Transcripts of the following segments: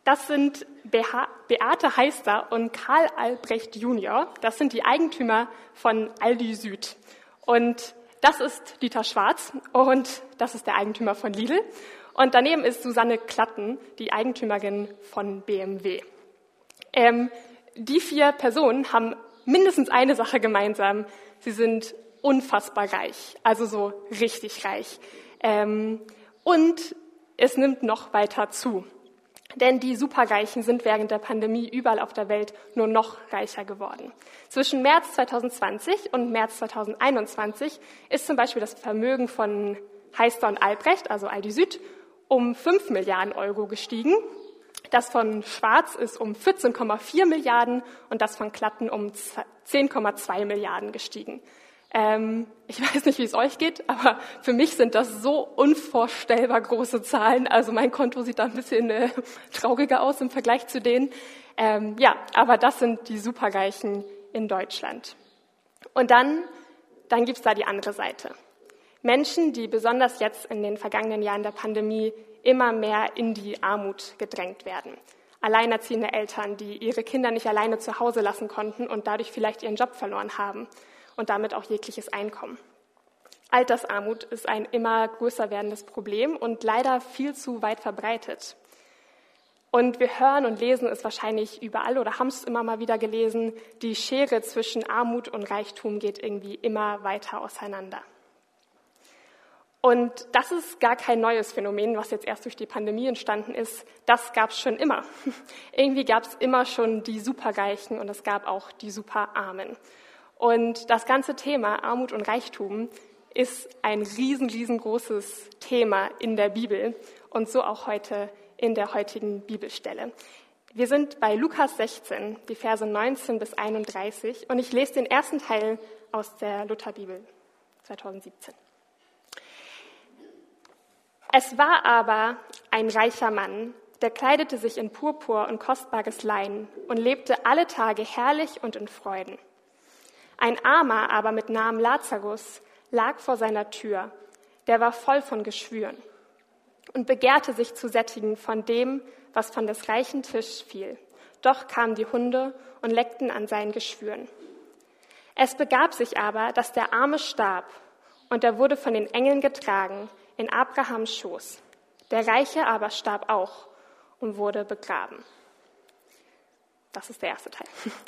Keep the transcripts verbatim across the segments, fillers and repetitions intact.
Das sind Beate Heister und Karl Albrecht Junior. Das sind die Eigentümer von Aldi Süd. Und das ist Dieter Schwarz und das ist der Eigentümer von Lidl. Und daneben ist Susanne Klatten, die Eigentümerin von B M W. Ähm, die vier Personen haben mindestens eine Sache gemeinsam. Sie sind unfassbar reich, also so richtig reich. Ähm, und es nimmt noch weiter zu. Denn die Superreichen sind während der Pandemie überall auf der Welt nur noch reicher geworden. Zwischen März zwanzig zwanzig und März zwanzig einundzwanzig ist zum Beispiel das Vermögen von Heister und Albrecht, also Aldi Süd, um fünf Milliarden Euro gestiegen. Das von Schwarz ist um vierzehn Komma vier Milliarden und das von Klatten um zehn Komma zwei Milliarden gestiegen. Ähm, ich weiß nicht, wie es euch geht, aber für mich sind das so unvorstellbar große Zahlen. Also mein Konto sieht da ein bisschen äh, trauriger aus im Vergleich zu denen. Ähm, ja, aber das sind die Superreichen in Deutschland. Und dann, dann gibt's da die andere Seite. Menschen, die besonders jetzt in den vergangenen Jahren der Pandemie immer mehr in die Armut gedrängt werden. Alleinerziehende Eltern, die ihre Kinder nicht alleine zu Hause lassen konnten und dadurch vielleicht ihren Job verloren haben und damit auch jegliches Einkommen. Altersarmut ist ein immer größer werdendes Problem und leider viel zu weit verbreitet. Und wir hören und lesen es wahrscheinlich überall oder haben es immer mal wieder gelesen, die Schere zwischen Armut und Reichtum geht irgendwie immer weiter auseinander. Und das ist gar kein neues Phänomen, was jetzt erst durch die Pandemie entstanden ist. Das gab es schon immer. Irgendwie gab es immer schon die Superreichen und es gab auch die Superarmen. Und das ganze Thema Armut und Reichtum ist ein riesen, riesengroßes Thema in der Bibel und so auch heute in der heutigen Bibelstelle. Wir sind bei Lukas sechzehn, die Verse neunzehn bis einunddreißig und ich lese den ersten Teil aus der Lutherbibel zwanzig siebzehn. Es war aber ein reicher Mann, der kleidete sich in Purpur und kostbares Lein und lebte alle Tage herrlich und in Freuden. Ein Armer aber mit Namen Lazarus lag vor seiner Tür, der war voll von Geschwüren und begehrte sich zu sättigen von dem, was von des reichen Tisch fiel. Doch kamen die Hunde und leckten an seinen Geschwüren. Es begab sich aber, dass der Arme starb und er wurde von den Engeln getragen in Abrahams Schoß. Der Reiche aber starb auch und wurde begraben. Das ist der erste Teil.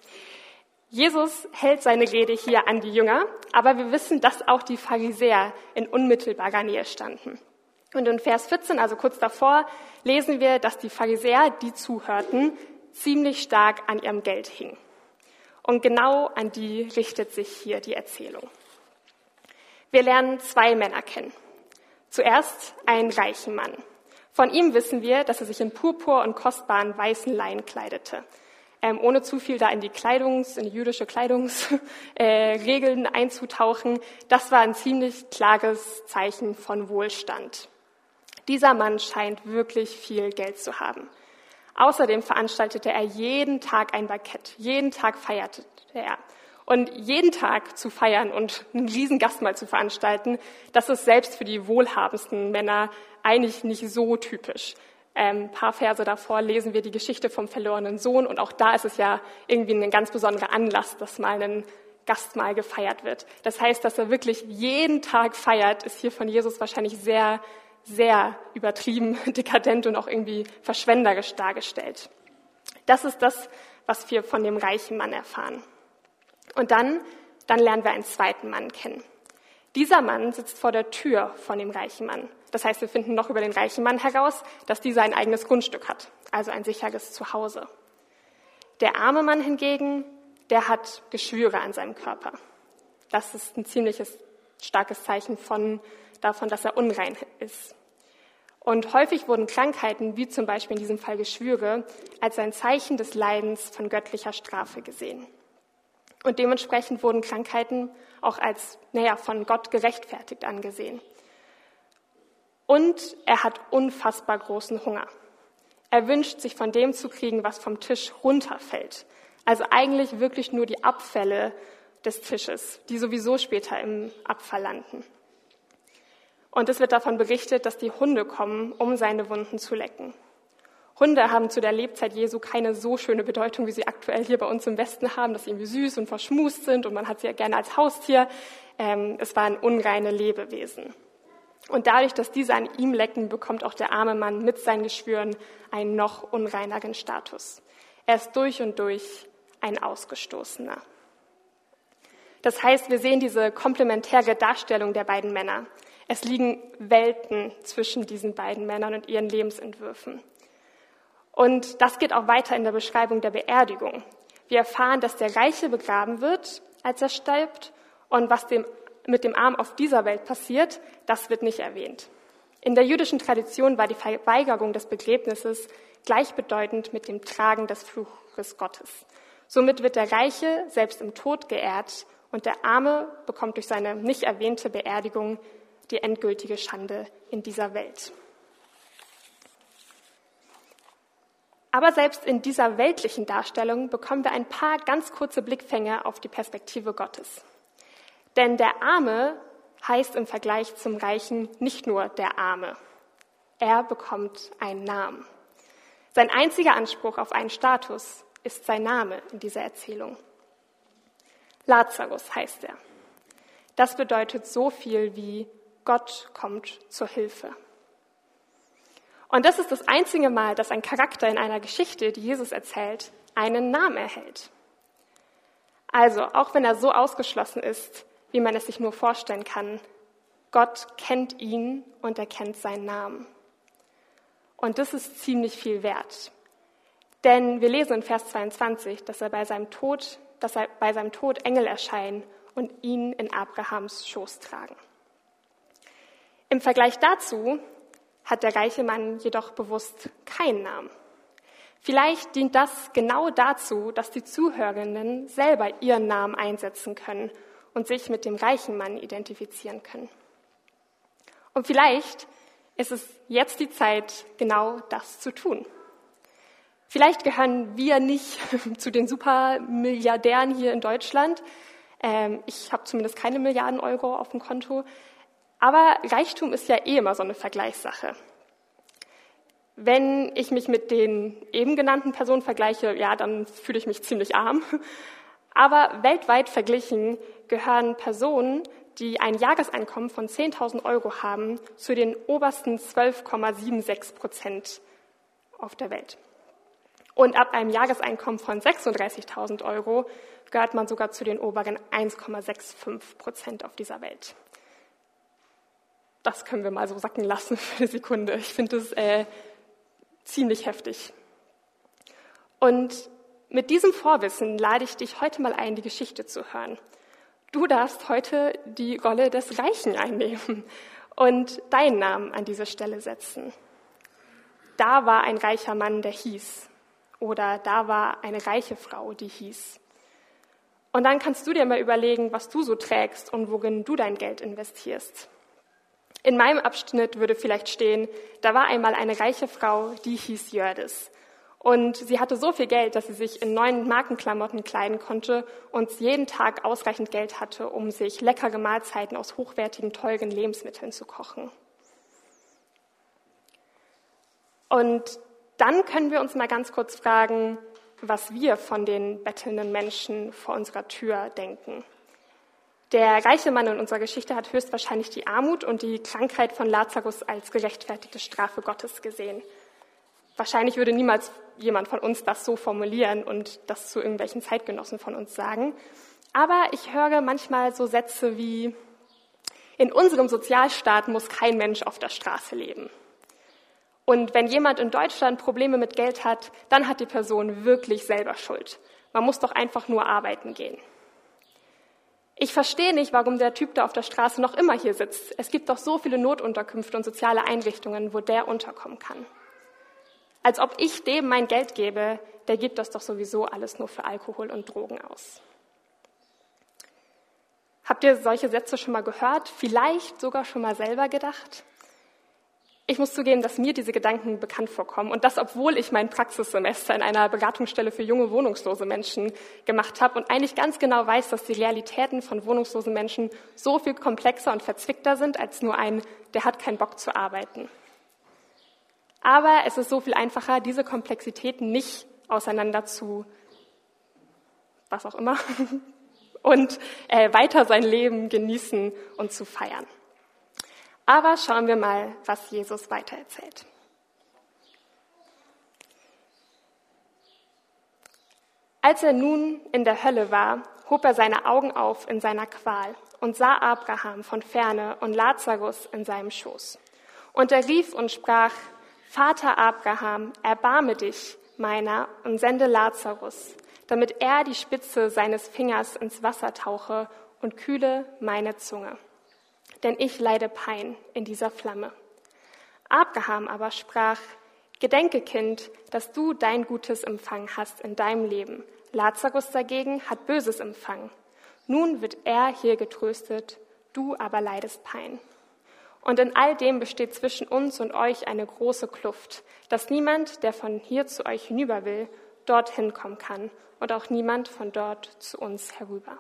Jesus hält seine Rede hier an die Jünger, aber wir wissen, dass auch die Pharisäer in unmittelbarer Nähe standen. Und in Vers vierzehn, also kurz davor, lesen wir, dass die Pharisäer, die zuhörten, ziemlich stark an ihrem Geld hingen. Und genau an die richtet sich hier die Erzählung. Wir lernen zwei Männer kennen. Zuerst einen reichen Mann. Von ihm wissen wir, dass er sich in Purpur und kostbaren weißen Lein kleidete. Ähm, ohne zu viel da in die Kleidungs-, in die jüdische Kleidungsregeln äh, einzutauchen. Das war ein ziemlich klares Zeichen von Wohlstand. Dieser Mann scheint wirklich viel Geld zu haben. Außerdem veranstaltete er jeden Tag ein Bankett. Jeden Tag feierte er. Und jeden Tag zu feiern und einen riesen Gastmahl zu veranstalten, das ist selbst für die wohlhabendsten Männer eigentlich nicht so typisch. Ähm, ein paar Verse davor lesen wir die Geschichte vom verlorenen Sohn und auch da ist es ja irgendwie ein ganz besonderer Anlass, dass mal ein Gastmahl gefeiert wird. Das heißt, dass er wirklich jeden Tag feiert, ist hier von Jesus wahrscheinlich sehr, sehr übertrieben, dekadent und auch irgendwie verschwenderisch dargestellt. Das ist das, was wir von dem reichen Mann erfahren. Und dann, dann lernen wir einen zweiten Mann kennen. Dieser Mann sitzt vor der Tür von dem reichen Mann. Das heißt, wir finden noch über den reichen Mann heraus, dass dieser ein eigenes Grundstück hat, also ein sicheres Zuhause. Der arme Mann hingegen, der hat Geschwüre an seinem Körper. Das ist ein ziemliches starkes Zeichen von, davon, dass er unrein ist. Und häufig wurden Krankheiten, wie zum Beispiel in diesem Fall Geschwüre, als ein Zeichen des Leidens von göttlicher Strafe gesehen. Und dementsprechend wurden Krankheiten auch als, naja, von Gott gerechtfertigt angesehen. Und er hat unfassbar großen Hunger. Er wünscht sich von dem zu kriegen, was vom Tisch runterfällt. Also eigentlich wirklich nur die Abfälle des Tisches, die sowieso später im Abfall landen. Und es wird davon berichtet, dass die Hunde kommen, um seine Wunden zu lecken. Hunde haben zu der Lebzeit Jesu keine so schöne Bedeutung, wie sie aktuell hier bei uns im Westen haben, dass sie irgendwie süß und verschmust sind und man hat sie ja gerne als Haustier. Ähm, es waren unreine Lebewesen. Und dadurch, dass diese an ihm lecken, bekommt auch der arme Mann mit seinen Geschwüren einen noch unreineren Status. Er ist durch und durch ein Ausgestoßener. Das heißt, wir sehen diese komplementäre Darstellung der beiden Männer. Es liegen Welten zwischen diesen beiden Männern und ihren Lebensentwürfen. Und das geht auch weiter in der Beschreibung der Beerdigung. Wir erfahren, dass der Reiche begraben wird, als er stirbt, und was dem, mit dem Armen auf dieser Welt passiert, das wird nicht erwähnt. In der jüdischen Tradition war die Verweigerung des Begräbnisses gleichbedeutend mit dem Tragen des Fluches Gottes. Somit wird der Reiche selbst im Tod geehrt und der Arme bekommt durch seine nicht erwähnte Beerdigung die endgültige Schande in dieser Welt. Aber selbst in dieser weltlichen Darstellung bekommen wir ein paar ganz kurze Blickfänge auf die Perspektive Gottes. Denn der Arme heißt im Vergleich zum Reichen nicht nur der Arme. Er bekommt einen Namen. Sein einziger Anspruch auf einen Status ist sein Name in dieser Erzählung. Lazarus heißt er. Das bedeutet so viel wie Gott kommt zur Hilfe. Und das ist das einzige Mal, dass ein Charakter in einer Geschichte, die Jesus erzählt, einen Namen erhält. Also, auch wenn er so ausgeschlossen ist, wie man es sich nur vorstellen kann, Gott kennt ihn und er kennt seinen Namen. Und das ist ziemlich viel wert. Denn wir lesen in Vers zweiundzwanzig, dass er bei seinem Tod, dass er bei seinem Tod Engel erscheinen und ihn in Abrahams Schoß tragen. Im Vergleich dazu hat der reiche Mann jedoch bewusst keinen Namen. Vielleicht dient das genau dazu, dass die Zuhörenden selber ihren Namen einsetzen können und sich mit dem reichen Mann identifizieren können. Und vielleicht ist es jetzt die Zeit, genau das zu tun. Vielleicht gehören wir nicht zu den Supermilliardären hier in Deutschland. Ähm, ich habe zumindest keine Milliarden Euro auf dem Konto. Aber Reichtum ist ja eh immer so eine Vergleichssache. Wenn ich mich mit den eben genannten Personen vergleiche, ja, dann fühle ich mich ziemlich arm. Aber weltweit verglichen gehören Personen, die ein Jahreseinkommen von zehntausend Euro haben, zu den obersten zwölf Komma sechsundsiebzig Prozent auf der Welt. Und ab einem Jahreseinkommen von sechsunddreißigtausend Euro gehört man sogar zu den oberen eins Komma fünfundsechzig Prozent auf dieser Welt. Das können wir mal so sacken lassen für eine Sekunde. Ich finde das äh, ziemlich heftig. Und mit diesem Vorwissen lade ich dich heute mal ein, die Geschichte zu hören. Du darfst heute die Rolle des Reichen einnehmen und deinen Namen an diese Stelle setzen. Da war ein reicher Mann, der hieß. Oder da war eine reiche Frau, die hieß. Und dann kannst du dir mal überlegen, was du so trägst und worin du dein Geld investierst. In meinem Abschnitt würde vielleicht stehen, da war einmal eine reiche Frau, die hieß Jördis. Und sie hatte so viel Geld, dass sie sich in neuen Markenklamotten kleiden konnte und jeden Tag ausreichend Geld hatte, um sich leckere Mahlzeiten aus hochwertigen, teuren Lebensmitteln zu kochen. Und dann können wir uns mal ganz kurz fragen, was wir von den bettelnden Menschen vor unserer Tür denken. Der reiche Mann in unserer Geschichte hat höchstwahrscheinlich die Armut und die Krankheit von Lazarus als gerechtfertigte Strafe Gottes gesehen. Wahrscheinlich würde niemals jemand von uns das so formulieren und das zu irgendwelchen Zeitgenossen von uns sagen. Aber ich höre manchmal so Sätze wie, in unserem Sozialstaat muss kein Mensch auf der Straße leben. Und wenn jemand in Deutschland Probleme mit Geld hat, dann hat die Person wirklich selber Schuld. Man muss doch einfach nur arbeiten gehen. Ich verstehe nicht, warum der Typ da auf der Straße noch immer hier sitzt. Es gibt doch so viele Notunterkünfte und soziale Einrichtungen, wo der unterkommen kann. Als ob ich dem mein Geld gebe, der gibt das doch sowieso alles nur für Alkohol und Drogen aus. Habt ihr solche Sätze schon mal gehört? Vielleicht sogar schon mal selber gedacht? Ich muss zugeben, dass mir diese Gedanken bekannt vorkommen und das, obwohl ich mein Praxissemester in einer Beratungsstelle für junge wohnungslose Menschen gemacht habe und eigentlich ganz genau weiß, dass die Realitäten von wohnungslosen Menschen so viel komplexer und verzwickter sind als nur ein, der hat keinen Bock zu arbeiten. Aber es ist so viel einfacher, diese Komplexitäten nicht auseinander zu, was auch immer, und äh, weiter sein Leben genießen und zu feiern. Aber schauen wir mal, was Jesus weitererzählt. Als er nun in der Hölle war, hob er seine Augen auf in seiner Qual und sah Abraham von ferne und Lazarus in seinem Schoß. Und er rief und sprach: Vater Abraham, erbarme dich meiner und sende Lazarus, damit er die Spitze seines Fingers ins Wasser tauche und kühle meine Zunge. Denn ich leide Pein in dieser Flamme. Abraham aber sprach: Gedenke, Kind, dass du dein Gutes empfangen hast in deinem Leben. Lazarus dagegen hat Böses empfangen. Nun wird er hier getröstet, du aber leidest Pein. Und in all dem besteht zwischen uns und euch eine große Kluft, dass niemand, der von hier zu euch hinüber will, dorthin kommen kann und auch niemand von dort zu uns herüber.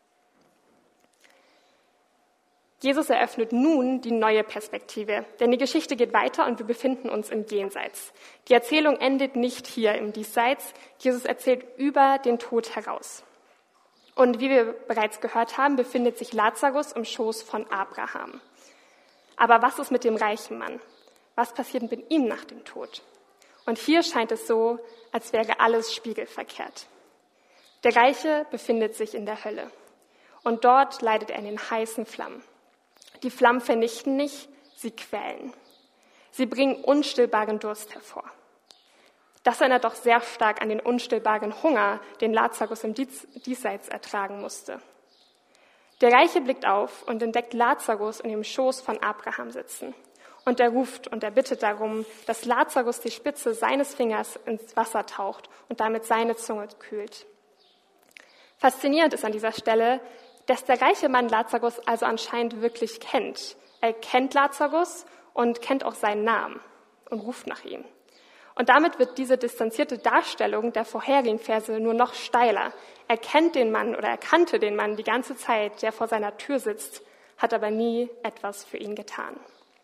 Jesus eröffnet nun die neue Perspektive, denn die Geschichte geht weiter und wir befinden uns im Jenseits. Die Erzählung endet nicht hier im Diesseits, Jesus erzählt über den Tod heraus. Und wie wir bereits gehört haben, befindet sich Lazarus im Schoß von Abraham. Aber was ist mit dem reichen Mann? Was passiert mit ihm nach dem Tod? Und hier scheint es so, als wäre alles spiegelverkehrt. Der Reiche befindet sich in der Hölle und dort leidet er in den heißen Flammen. Die Flammen vernichten nicht, sie quälen. Sie bringen unstillbaren Durst hervor. Das erinnert doch sehr stark an den unstillbaren Hunger, den Lazarus im Diesseits ertragen musste. Der Reiche blickt auf und entdeckt Lazarus in dem Schoß von Abraham sitzen. Und er ruft und er bittet darum, dass Lazarus die Spitze seines Fingers ins Wasser taucht und damit seine Zunge kühlt. Faszinierend ist an dieser Stelle, dass der reiche Mann Lazarus also anscheinend wirklich kennt. Er kennt Lazarus und kennt auch seinen Namen und ruft nach ihm. Und damit wird diese distanzierte Darstellung der vorherigen Verse nur noch steiler. Er kennt den Mann oder er kannte den Mann die ganze Zeit, der vor seiner Tür sitzt, hat aber nie etwas für ihn getan.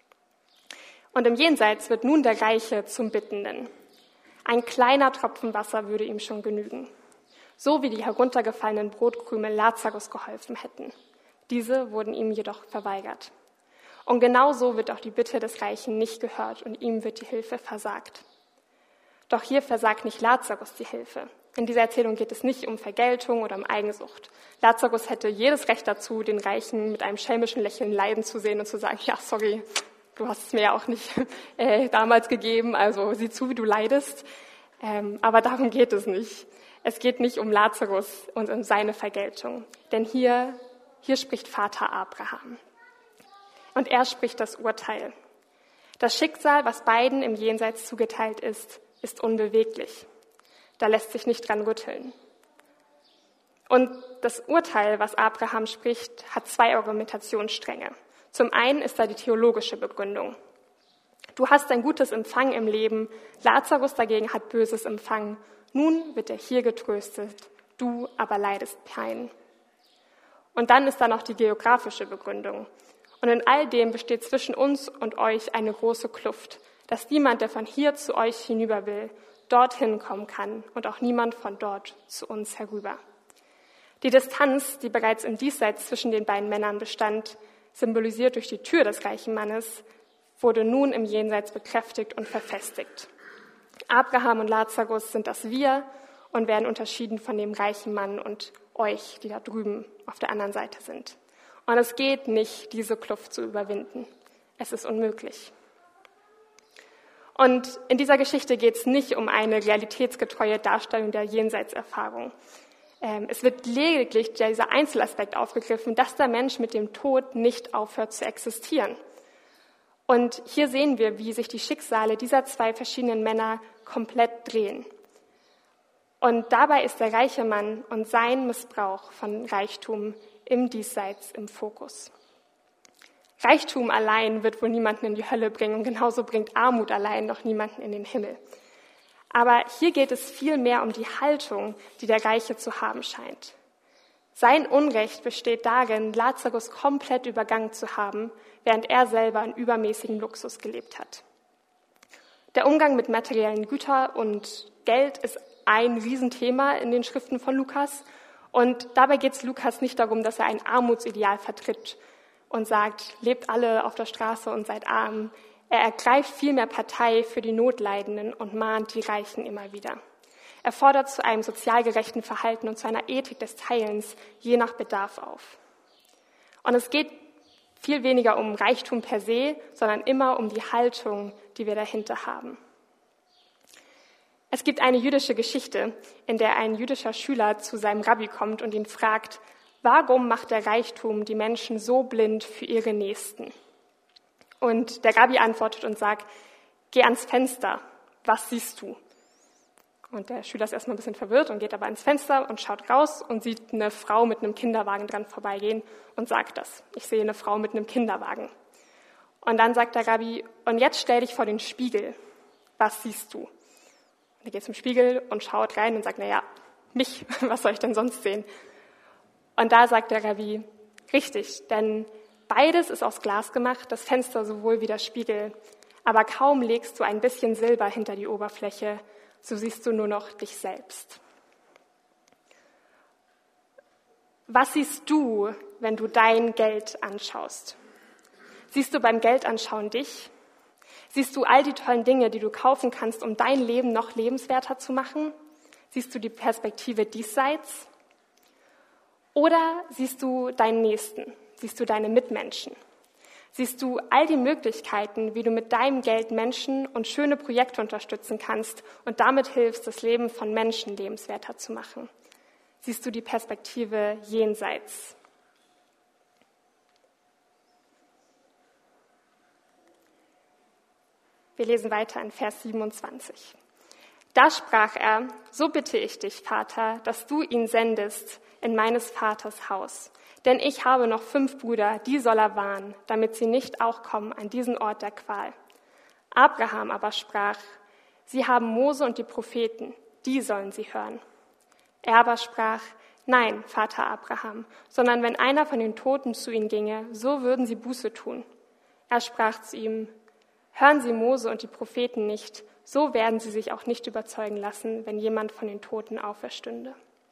Und im Jenseits wird nun der Reiche zum Bittenden. Ein kleiner Tropfen Wasser würde ihm schon genügen. So wie die heruntergefallenen Brotkrümel Lazarus geholfen hätten. Diese wurden ihm jedoch verweigert. Und genau so wird auch die Bitte des Reichen nicht gehört und ihm wird die Hilfe versagt. Doch hier versagt nicht Lazarus die Hilfe. In dieser Erzählung geht es nicht um Vergeltung oder um Eigensucht. Lazarus hätte jedes Recht dazu, den Reichen mit einem schelmischen Lächeln leiden zu sehen und zu sagen, ja, sorry, du hast es mir ja auch nicht äh, damals gegeben, also sieh zu, wie du leidest. Ähm, aber darum geht es nicht. Es geht nicht um Lazarus und um seine Vergeltung, denn hier, hier spricht Vater Abraham. Und er spricht das Urteil. Das Schicksal, was beiden im Jenseits zugeteilt ist, ist unbeweglich. Da lässt sich nicht dran rütteln. Und das Urteil, was Abraham spricht, hat zwei Argumentationsstränge. Zum einen ist da die theologische Begründung. Du hast ein Gutes empfangen im Leben, Lazarus dagegen hat Böses empfangen. Nun wird er hier getröstet, du aber leidest Pein. Und dann ist da noch die geografische Begründung. Und in all dem besteht zwischen uns und euch eine große Kluft, dass niemand, der von hier zu euch hinüber will, dorthin kommen kann und auch niemand von dort zu uns herüber. Die Distanz, die bereits im Diesseits zwischen den beiden Männern bestand, symbolisiert durch die Tür des reichen Mannes, wurde nun im Jenseits bekräftigt und verfestigt. Abraham und Lazarus sind das Wir und werden unterschieden von dem reichen Mann und euch, die da drüben auf der anderen Seite sind. Und es geht nicht, diese Kluft zu überwinden. Es ist unmöglich. Und in dieser Geschichte geht es nicht um eine realitätsgetreue Darstellung der Jenseitserfahrung. Es wird lediglich dieser Einzelaspekt aufgegriffen, dass der Mensch mit dem Tod nicht aufhört zu existieren. Und hier sehen wir, wie sich die Schicksale dieser zwei verschiedenen Männer komplett drehen. Und dabei ist der reiche Mann und sein Missbrauch von Reichtum im Diesseits im Fokus. Reichtum allein wird wohl niemanden in die Hölle bringen und genauso bringt Armut allein noch niemanden in den Himmel. Aber hier geht es viel mehr um die Haltung, die der Reiche zu haben scheint. Sein Unrecht besteht darin, Lazarus komplett übergangen zu haben, während er selber in übermäßigem Luxus gelebt hat. Der Umgang mit materiellen Gütern und Geld ist ein Riesenthema in den Schriften von Lukas. Und dabei geht es Lukas nicht darum, dass er ein Armutsideal vertritt und sagt, lebt alle auf der Straße und seid arm. Er ergreift vielmehr Partei für die Notleidenden und mahnt die Reichen immer wieder. Er fordert zu einem sozial gerechten Verhalten und zu einer Ethik des Teilens je nach Bedarf auf. Und es geht viel weniger um Reichtum per se, sondern immer um die Haltung, die wir dahinter haben. Es gibt eine jüdische Geschichte, in der ein jüdischer Schüler zu seinem Rabbi kommt und ihn fragt, warum macht der Reichtum die Menschen so blind für ihre Nächsten? Und der Rabbi antwortet und sagt, geh ans Fenster, was siehst du? Und der Schüler ist erstmal ein bisschen verwirrt und geht aber ans Fenster und schaut raus und sieht eine Frau mit einem Kinderwagen dran vorbeigehen und sagt das. Ich sehe eine Frau mit einem Kinderwagen. Und dann sagt der Rabbi, und jetzt stell dich vor den Spiegel. Was siehst du? Und er geht zum Spiegel und schaut rein und sagt, naja, mich, was soll ich denn sonst sehen? Und da sagt der Rabbi, richtig, denn beides ist aus Glas gemacht, das Fenster sowohl wie der Spiegel. Aber kaum legst du ein bisschen Silber hinter die Oberfläche, so siehst du nur noch dich selbst. Was siehst du, wenn du dein Geld anschaust? Siehst du beim Geldanschauen dich? Siehst du all die tollen Dinge, die du kaufen kannst, um dein Leben noch lebenswerter zu machen? Siehst du die Perspektive diesseits? Oder siehst du deinen Nächsten? Siehst du deine Mitmenschen? Siehst du all die Möglichkeiten, wie du mit deinem Geld Menschen und schöne Projekte unterstützen kannst und damit hilfst, das Leben von Menschen lebenswerter zu machen? Siehst du die Perspektive jenseits? Wir lesen weiter in Vers siebenundzwanzig. Da sprach er, so bitte ich dich, Vater, dass du ihn sendest in meines Vaters Haus. Denn ich habe noch fünf Brüder, die soll er warnen, damit sie nicht auch kommen an diesen Ort der Qual. Abraham aber sprach, sie haben Mose und die Propheten, die sollen sie hören. Er aber sprach, nein, Vater Abraham, sondern wenn einer von den Toten zu ihnen ginge, so würden sie Buße tun. Er sprach zu ihm, hören Sie Mose und die Propheten nicht, so werden sie sich auch nicht überzeugen lassen, wenn jemand von den Toten auferstünde.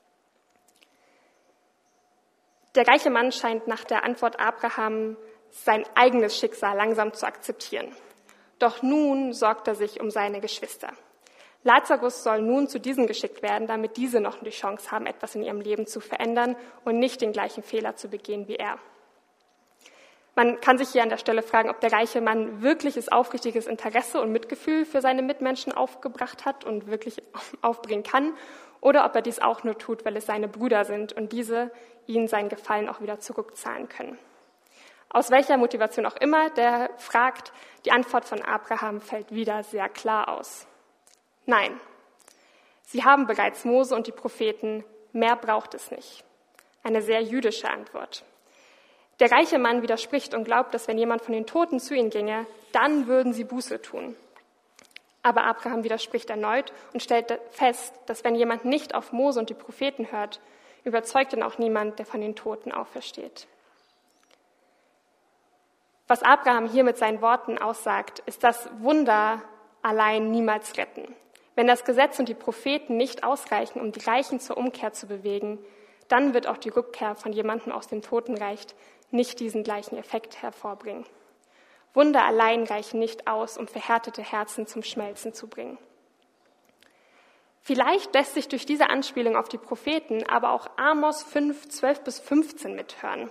Der reiche Mann scheint nach der Antwort Abraham sein eigenes Schicksal langsam zu akzeptieren. Doch nun sorgt er sich um seine Geschwister. Lazarus soll nun zu diesen geschickt werden, damit diese noch die Chance haben, etwas in ihrem Leben zu verändern und nicht den gleichen Fehler zu begehen wie er. Man kann sich hier an der Stelle fragen, ob der reiche Mann wirkliches, aufrichtiges Interesse und Mitgefühl für seine Mitmenschen aufgebracht hat und wirklich aufbringen kann, oder ob er dies auch nur tut, weil es seine Brüder sind und diese ihnen seinen Gefallen auch wieder zurückzahlen können. Aus welcher Motivation auch immer der fragt, die Antwort von Abraham fällt wieder sehr klar aus. Nein, sie haben bereits Mose und die Propheten, mehr braucht es nicht. Eine sehr jüdische Antwort. Der reiche Mann widerspricht und glaubt, dass wenn jemand von den Toten zu ihnen ginge, dann würden sie Buße tun. Aber Abraham widerspricht erneut und stellt fest, dass wenn jemand nicht auf Mose und die Propheten hört, überzeugt ihn auch niemand, der von den Toten aufersteht. Was Abraham hier mit seinen Worten aussagt, ist, dass Wunder allein niemals retten. Wenn das Gesetz und die Propheten nicht ausreichen, um die Reichen zur Umkehr zu bewegen, dann wird auch die Rückkehr von jemandem aus dem Totenreich nicht diesen gleichen Effekt hervorbringen. Wunder allein reichen nicht aus, um verhärtete Herzen zum Schmelzen zu bringen. Vielleicht lässt sich durch diese Anspielung auf die Propheten aber auch Amos fünf, zwölf bis fünfzehn mithören.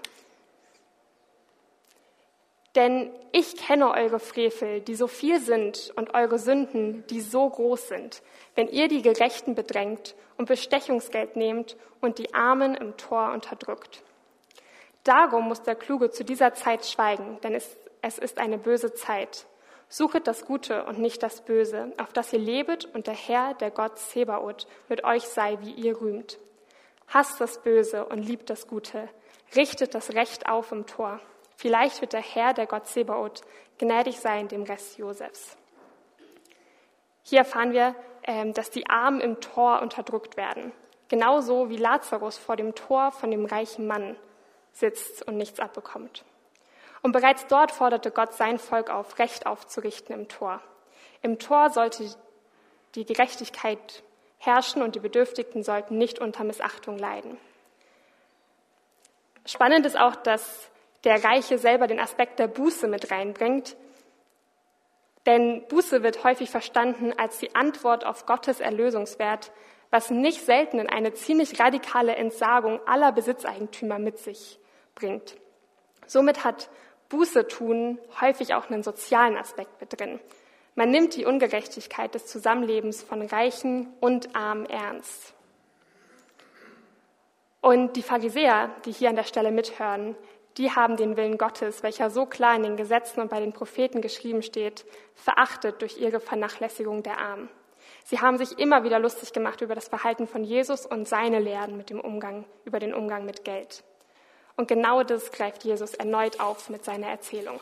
Denn ich kenne eure Frevel, die so viel sind, und eure Sünden, die so groß sind, wenn ihr die Gerechten bedrängt und Bestechungsgeld nehmt und die Armen im Tor unterdrückt. Darum muss der Kluge zu dieser Zeit schweigen, denn es, es ist eine böse Zeit. Suchet das Gute und nicht das Böse, auf das ihr lebet und der Herr, der Gott Zebaoth, mit euch sei, wie ihr rühmt. Hasst das Böse und liebt das Gute, richtet das Recht auf im Tor. Vielleicht wird der Herr, der Gott Zebaoth, gnädig sein dem Rest Josefs. Hier erfahren wir, dass die Armen im Tor unterdrückt werden. Genauso wie Lazarus vor dem Tor von dem reichen Mann sitzt und nichts abbekommt. Und bereits dort forderte Gott sein Volk auf, Recht aufzurichten im Tor. Im Tor sollte die Gerechtigkeit herrschen und die Bedürftigen sollten nicht unter Missachtung leiden. Spannend ist auch, dass der Reiche selber den Aspekt der Buße mit reinbringt. Denn Buße wird häufig verstanden als die Antwort auf Gottes Erlösungswert, was nicht selten in eine ziemlich radikale Entsagung aller Besitzeigentümer mit sich bringt. Somit hat Buße tun häufig auch einen sozialen Aspekt mit drin. Man nimmt die Ungerechtigkeit des Zusammenlebens von Reichen und Armen ernst. Und die Pharisäer, die hier an der Stelle mithören, die haben den Willen Gottes, welcher so klar in den Gesetzen und bei den Propheten geschrieben steht, verachtet durch ihre Vernachlässigung der Armen. Sie haben sich immer wieder lustig gemacht über das Verhalten von Jesus und seine Lehren mit dem Umgang, über den Umgang mit Geld. Und genau das greift Jesus erneut auf mit seiner Erzählung.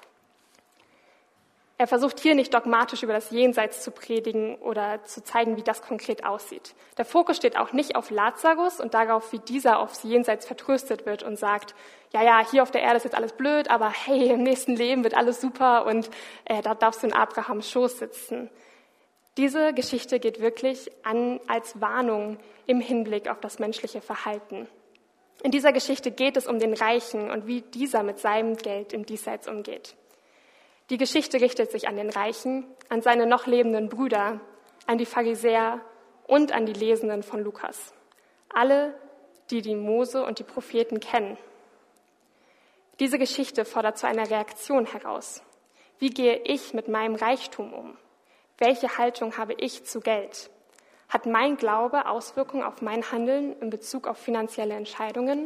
Er versucht hier nicht dogmatisch über das Jenseits zu predigen oder zu zeigen, wie das konkret aussieht. Der Fokus steht auch nicht auf Lazarus und darauf, wie dieser aufs Jenseits vertröstet wird und sagt, ja, ja, hier auf der Erde ist jetzt alles blöd, aber hey, im nächsten Leben wird alles super und äh, da darfst du in Abrahams Schoß sitzen. Diese Geschichte geht wirklich an als Warnung im Hinblick auf das menschliche Verhalten. In dieser Geschichte geht es um den Reichen und wie dieser mit seinem Geld im Diesseits umgeht. Die Geschichte richtet sich an den Reichen, an seine noch lebenden Brüder, an die Pharisäer und an die Lesenden von Lukas. Alle, die die Mose und die Propheten kennen. Diese Geschichte fordert zu einer Reaktion heraus. Wie gehe ich mit meinem Reichtum um? Welche Haltung habe ich zu Geld? Hat mein Glaube Auswirkungen auf mein Handeln in Bezug auf finanzielle Entscheidungen?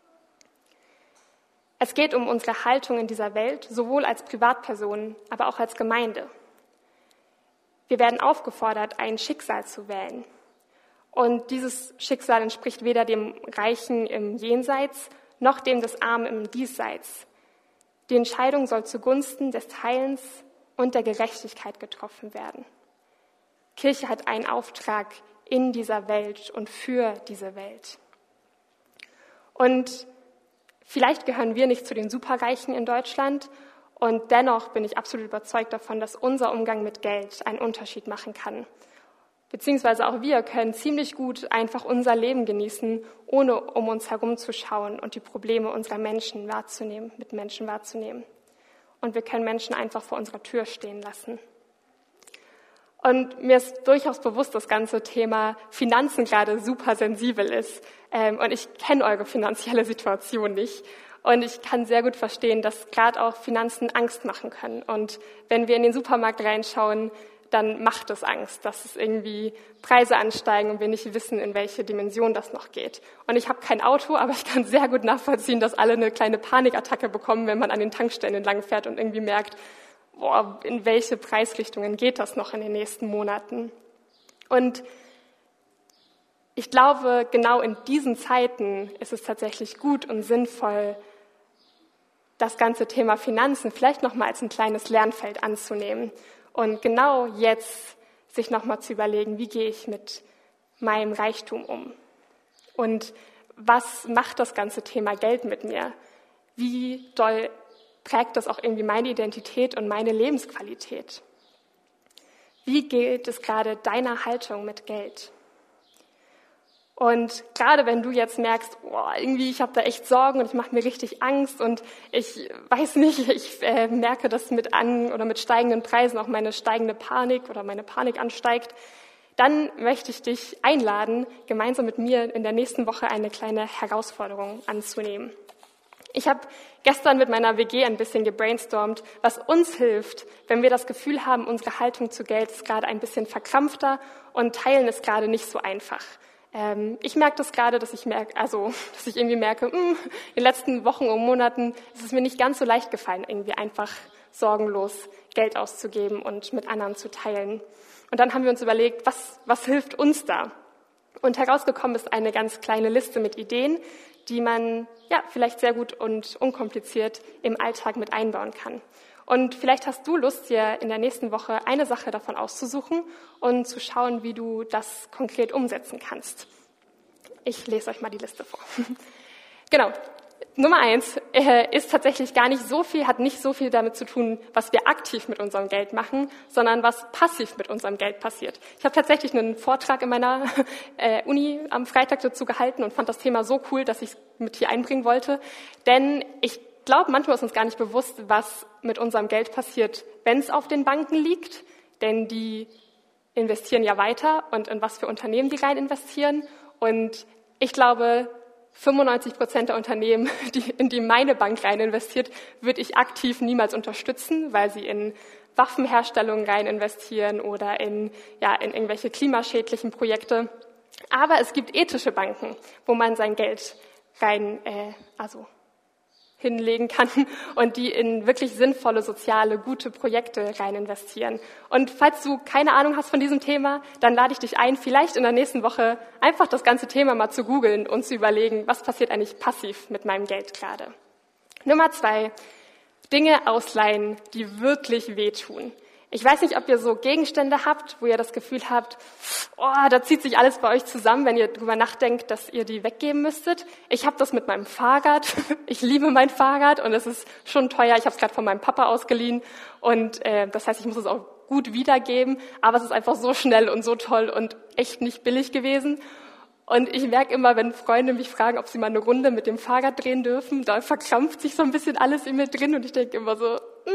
Es geht um unsere Haltung in dieser Welt, sowohl als Privatpersonen, aber auch als Gemeinde. Wir werden aufgefordert, ein Schicksal zu wählen. Und dieses Schicksal entspricht weder dem Reichen im Jenseits, noch dem des Armen im Diesseits. Die Entscheidung soll zugunsten des Teilens und der Gerechtigkeit getroffen werden. Kirche hat einen Auftrag in dieser Welt und für diese Welt. Und vielleicht gehören wir nicht zu den Superreichen in Deutschland und dennoch bin ich absolut überzeugt davon, dass unser Umgang mit Geld einen Unterschied machen kann. Beziehungsweise auch wir können ziemlich gut einfach unser Leben genießen, ohne um uns herumzuschauen und die Probleme unserer Menschen wahrzunehmen, mit Menschen wahrzunehmen. Und wir können Menschen einfach vor unserer Tür stehen lassen. Und mir ist durchaus bewusst, dass das ganze Thema Finanzen gerade super sensibel ist. Und ich kenne eure finanzielle Situation nicht. Und ich kann sehr gut verstehen, dass gerade auch Finanzen Angst machen können. Und wenn wir in den Supermarkt reinschauen, dann macht es Angst, dass es irgendwie Preise ansteigen und wir nicht wissen, in welche Dimension das noch geht. Und ich habe kein Auto, aber ich kann sehr gut nachvollziehen, dass alle eine kleine Panikattacke bekommen, wenn man an den Tankstellen entlang fährt und irgendwie merkt, boah, in welche Preisrichtungen geht das noch in den nächsten Monaten? Und ich glaube, genau in diesen Zeiten ist es tatsächlich gut und sinnvoll, das ganze Thema Finanzen vielleicht nochmal als ein kleines Lernfeld anzunehmen. Und genau jetzt sich nochmal zu überlegen, wie gehe ich mit meinem Reichtum um? Und was macht das ganze Thema Geld mit mir? Wie doll prägt das auch irgendwie meine Identität und meine Lebensqualität? Wie geht es gerade deiner Haltung mit Geld? Und gerade wenn du jetzt merkst, boah, irgendwie ich habe da echt Sorgen und ich mache mir richtig Angst und ich weiß nicht, ich äh, merke, dass mit an oder mit steigenden Preisen auch meine steigende Panik oder meine Panik ansteigt, dann möchte ich dich einladen, gemeinsam mit mir in der nächsten Woche eine kleine Herausforderung anzunehmen. Ich habe gestern mit meiner W G ein bisschen gebrainstormt, was uns hilft, wenn wir das Gefühl haben, unsere Haltung zu Geld ist gerade ein bisschen verkrampfter und teilen ist gerade nicht so einfach. Ähm, ich merke das gerade, dass ich merke, also dass ich irgendwie merke, mh, in den letzten Wochen und Monaten ist es mir nicht ganz so leicht gefallen, irgendwie einfach sorgenlos Geld auszugeben und mit anderen zu teilen. Und dann haben wir uns überlegt, was was hilft uns da? Und herausgekommen ist eine ganz kleine Liste mit Ideen, die man ja vielleicht sehr gut und unkompliziert im Alltag mit einbauen kann. Und vielleicht hast du Lust, dir in der nächsten Woche eine Sache davon auszusuchen und zu schauen, wie du das konkret umsetzen kannst. Ich lese euch mal die Liste vor. Genau. Nummer eins äh, ist tatsächlich gar nicht so viel, hat nicht so viel damit zu tun, was wir aktiv mit unserem Geld machen, sondern was passiv mit unserem Geld passiert. Ich habe tatsächlich einen Vortrag in meiner äh, Uni am Freitag dazu gehalten und fand das Thema so cool, dass ich es mit hier einbringen wollte. Denn ich glaube, manchmal ist uns gar nicht bewusst, was mit unserem Geld passiert, wenn es auf den Banken liegt. Denn die investieren ja weiter und in was für Unternehmen die rein investieren. Und ich glaube, fünfundneunzig Prozent der Unternehmen, die, in die meine Bank rein investiert, würde ich aktiv niemals unterstützen, weil sie in Waffenherstellung rein investieren oder in, ja, in irgendwelche klimaschädlichen Projekte. Aber es gibt ethische Banken, wo man sein Geld rein, äh, also hinlegen kann und die in wirklich sinnvolle, soziale, gute Projekte rein investieren. Und falls du keine Ahnung hast von diesem Thema, dann lade ich dich ein, vielleicht in der nächsten Woche einfach das ganze Thema mal zu googeln und zu überlegen, was passiert eigentlich passiv mit meinem Geld gerade. Nummer zwei, Dinge ausleihen, die wirklich wehtun. Ich weiß nicht, ob ihr so Gegenstände habt, wo ihr das Gefühl habt, oh, da zieht sich alles bei euch zusammen, wenn ihr drüber nachdenkt, dass ihr die weggeben müsstet. Ich habe das mit meinem Fahrrad. Ich liebe mein Fahrrad und es ist schon teuer. Ich habe es gerade von meinem Papa ausgeliehen und äh, das heißt, ich muss es auch gut wiedergeben. Aber es ist einfach so schnell und so toll und echt nicht billig gewesen. Und ich merke immer, wenn Freunde mich fragen, ob sie mal eine Runde mit dem Fahrrad drehen dürfen, da verkrampft sich so ein bisschen alles in mir drin und ich denke immer so,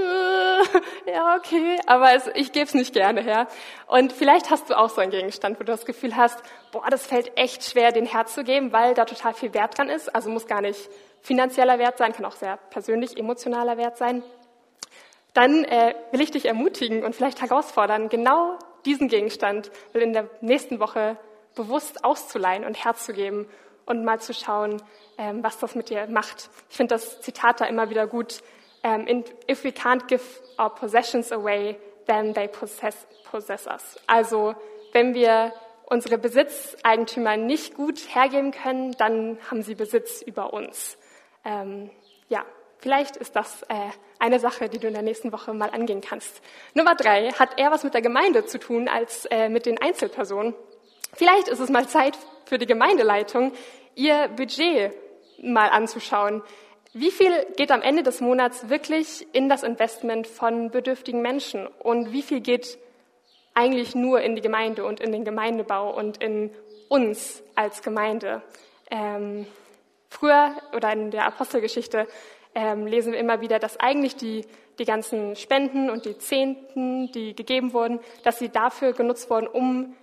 äh, ja, okay, aber es, ich gebe es nicht gerne her. Und vielleicht hast du auch so einen Gegenstand, wo du das Gefühl hast, boah, das fällt echt schwer, den herzugeben, weil da total viel Wert dran ist. Also muss gar nicht finanzieller Wert sein, kann auch sehr persönlich, emotionaler Wert sein. Dann äh, will ich dich ermutigen und vielleicht herausfordern, genau diesen Gegenstand in der nächsten Woche bewusst auszuleihen und herzugeben und mal zu schauen, ähm, was das mit dir macht. Ich finde das Zitat da immer wieder gut. Um, if we can't give our possessions away, then they possess, possess us. Also wenn wir unsere Besitzeigentümer nicht gut hergeben können, dann haben sie Besitz über uns. Ähm, ja, vielleicht ist das äh, eine Sache, die du in der nächsten Woche mal angehen kannst. Nummer drei hat eher was mit der Gemeinde zu tun als äh, mit den Einzelpersonen. Vielleicht ist es mal Zeit für die Gemeindeleitung, ihr Budget mal anzuschauen. Wie viel geht am Ende des Monats wirklich in das Investment von bedürftigen Menschen? Und wie viel geht eigentlich nur in die Gemeinde und in den Gemeindebau und in uns als Gemeinde? Ähm, früher oder in der Apostelgeschichte ähm, lesen wir immer wieder, dass eigentlich die, die ganzen Spenden und die Zehnten, die gegeben wurden, dass sie dafür genutzt wurden, um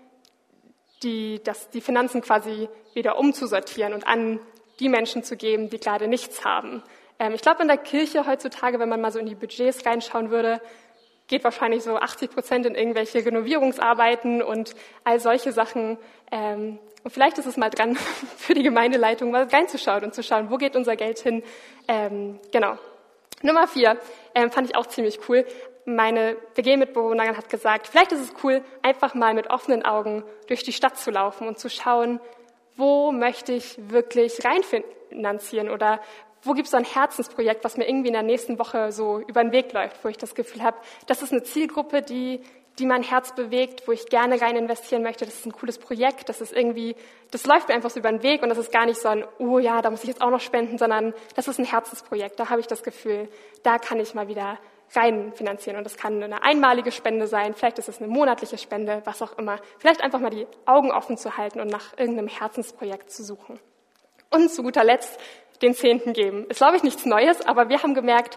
die, das, die Finanzen quasi wieder umzusortieren und an die Menschen zu geben, die gerade nichts haben. Ähm, ich glaube, in der Kirche heutzutage, wenn man mal so in die Budgets reinschauen würde, geht wahrscheinlich so achtzig Prozent in irgendwelche Renovierungsarbeiten und all solche Sachen. Ähm, und vielleicht ist es mal dran, für die Gemeindeleitung mal reinzuschauen und zu schauen, wo geht unser Geld hin. Ähm, genau. Nummer vier ähm, fand ich auch ziemlich cool. Meine W G-Mitbewohnerin hat gesagt, vielleicht ist es cool, einfach mal mit offenen Augen durch die Stadt zu laufen und zu schauen, wo möchte ich wirklich reinfinanzieren oder wo gibt es so ein Herzensprojekt, was mir irgendwie in der nächsten Woche so über den Weg läuft, wo ich das Gefühl habe, das ist eine Zielgruppe, die, die mein Herz bewegt, wo ich gerne rein investieren möchte, das ist ein cooles Projekt, das ist irgendwie, das läuft mir einfach so über den Weg und das ist gar nicht so ein, oh ja, da muss ich jetzt auch noch spenden, sondern das ist ein Herzensprojekt, da habe ich das Gefühl, da kann ich mal wieder rein finanzieren. Und das kann eine einmalige Spende sein, vielleicht ist es eine monatliche Spende, was auch immer. Vielleicht einfach mal die Augen offen zu halten und nach irgendeinem Herzensprojekt zu suchen. Und zu guter Letzt den Zehnten geben. Ist, glaube ich, nichts Neues, aber wir haben gemerkt,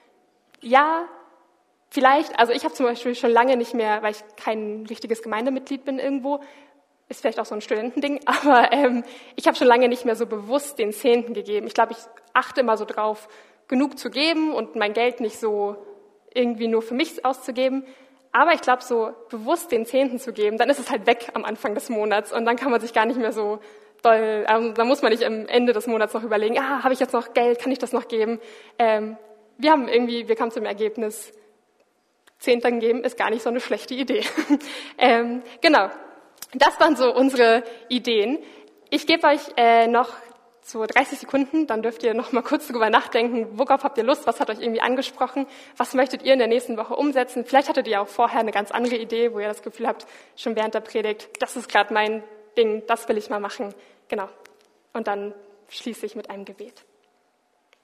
ja, vielleicht, also ich habe zum Beispiel schon lange nicht mehr, weil ich kein richtiges Gemeindemitglied bin irgendwo, ist vielleicht auch so ein Studentending, aber ähm, ich habe schon lange nicht mehr so bewusst den Zehnten gegeben. Ich glaube, ich achte immer so drauf, genug zu geben und mein Geld nicht so irgendwie nur für mich auszugeben. Aber ich glaube, so bewusst den Zehnten zu geben, dann ist es halt weg am Anfang des Monats und dann kann man sich gar nicht mehr so doll, also da muss man nicht am Ende des Monats noch überlegen, ah, habe ich jetzt noch Geld, kann ich das noch geben? Ähm, wir haben irgendwie, wir kamen zum Ergebnis, Zehnten geben ist gar nicht so eine schlechte Idee. ähm, genau, das waren so unsere Ideen. Ich gebe euch äh, noch so dreißig Sekunden, dann dürft ihr noch mal kurz drüber nachdenken, worauf habt ihr Lust, was hat euch irgendwie angesprochen, was möchtet ihr in der nächsten Woche umsetzen. Vielleicht hattet ihr auch vorher eine ganz andere Idee, wo ihr das Gefühl habt, schon während der Predigt, das ist gerade mein Ding, das will ich mal machen. Genau. Und dann schließe ich mit einem Gebet.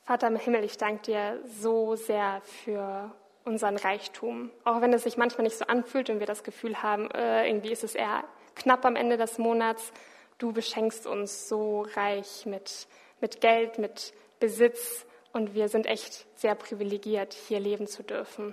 Vater im Himmel, ich danke dir so sehr für unseren Reichtum. Auch wenn es sich manchmal nicht so anfühlt und wir das Gefühl haben, äh, irgendwie ist es eher knapp am Ende des Monats. Du beschenkst uns so reich mit, mit Geld, mit Besitz und wir sind echt sehr privilegiert, hier leben zu dürfen.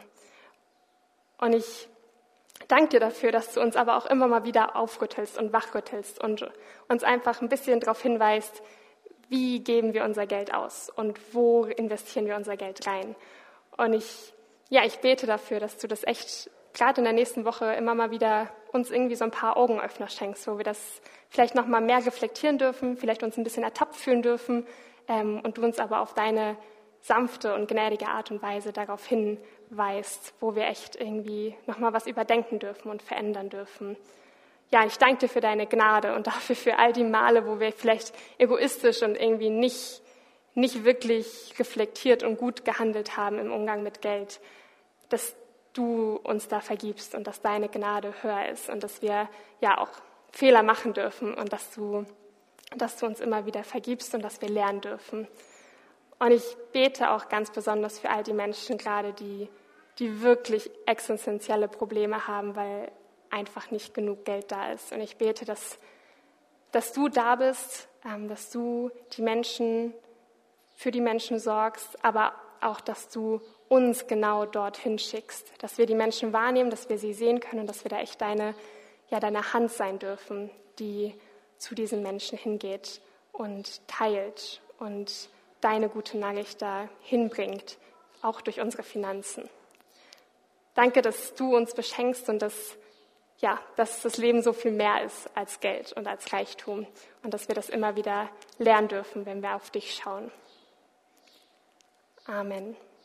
Und ich danke dir dafür, dass du uns aber auch immer mal wieder aufrüttelst und wachrüttelst und uns einfach ein bisschen darauf hinweist, wie geben wir unser Geld aus und wo investieren wir unser Geld rein. Und ich, ja, ich bete dafür, dass du das echt gerade in der nächsten Woche immer mal wieder uns irgendwie so ein paar Augenöffner schenkst, wo wir das vielleicht noch mal mehr reflektieren dürfen, vielleicht uns ein bisschen ertappt fühlen dürfen ähm, und du uns aber auf deine sanfte und gnädige Art und Weise darauf hinweist, wo wir echt irgendwie noch mal was überdenken dürfen und verändern dürfen. Ja, ich danke dir für deine Gnade und dafür für all die Male, wo wir vielleicht egoistisch und irgendwie nicht, nicht wirklich reflektiert und gut gehandelt haben im Umgang mit Geld, dass du uns da vergibst und dass deine Gnade höher ist und dass wir ja auch Fehler machen dürfen und dass du, dass du uns immer wieder vergibst und dass wir lernen dürfen. Und ich bete auch ganz besonders für all die Menschen gerade, die, die wirklich existenzielle Probleme haben, weil einfach nicht genug Geld da ist. Und ich bete, dass, dass du da bist, ähm, dass du die Menschen, für die Menschen sorgst, aber auch, dass du uns genau dorthin schickst, dass wir die Menschen wahrnehmen, dass wir sie sehen können und dass wir da echt deine, ja, deine Hand sein dürfen, die zu diesen Menschen hingeht und teilt und deine gute Nachricht da hinbringt, auch durch unsere Finanzen. Danke, dass du uns beschenkst und dass Ja, dass das Leben so viel mehr ist als Geld und als Reichtum und dass wir das immer wieder lernen dürfen, wenn wir auf dich schauen. Amen.